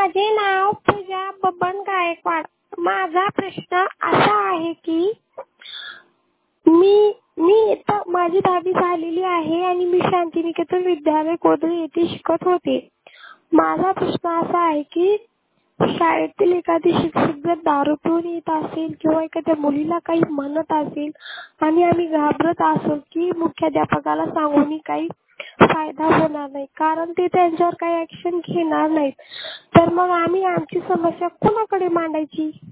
माझे नाव पूजा बबन गायकवाड. माझा प्रश्न असा आहे की माझी 10वी झालेली आहे आणि मी शांतिनिकेतन विद्यालय कोदळे येथे शिकत होते. माझा प्रश्न असा आहे की शाळेतील एखादी शिक्षक जर दारू पिऊन येत असेल किंवा एखाद्या मुलीला काही म्हणत असेल आणि आम्ही घाबरत असो की मुख्याध्यापकाला सांगून काही फायदा होणार नाही कारण ते त्यांच्यावर काही ऍक्शन घेणार नाहीत, तर मग आम्ही आमची समस्या कोणाकडे मांडायची?